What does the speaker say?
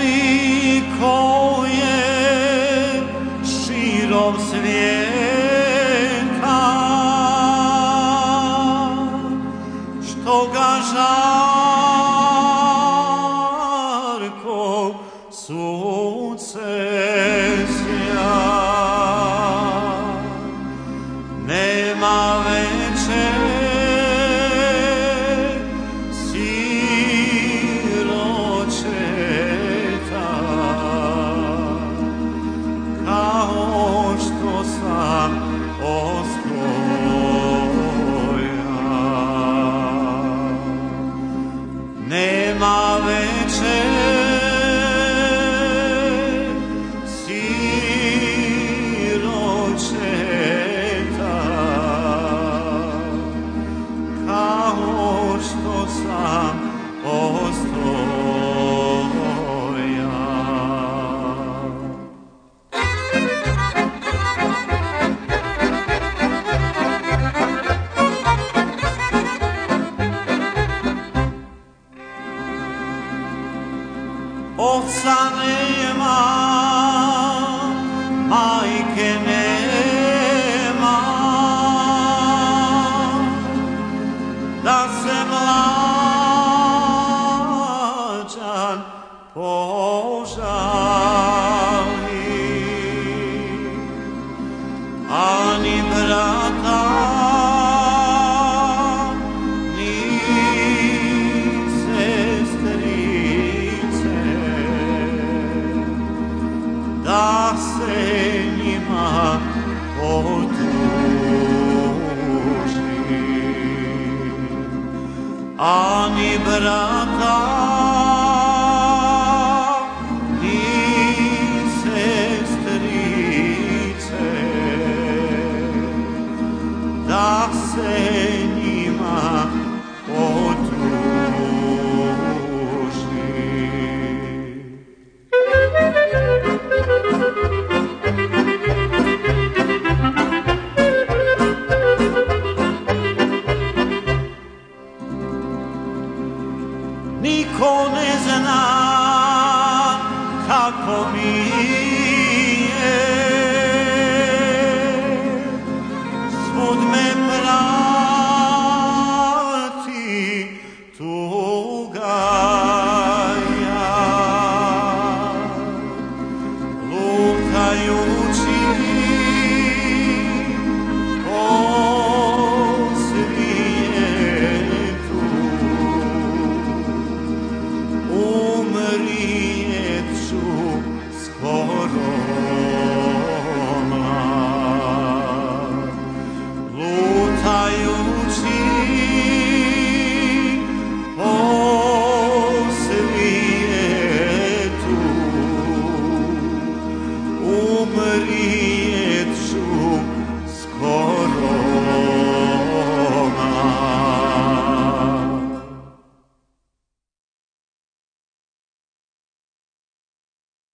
koliko je širom svijeta, što ga žarko sunce sja. Nema veće siročeta, kao što sam ostojan. Nema veće siročeta, kao što sam ostojan. Oca nema, majke nema, da se mlađan požali, ani brata, ni sestrice, da se njima oduži, ani brata, ni sestrice, da se njima oduži. Niko ne zna kako mi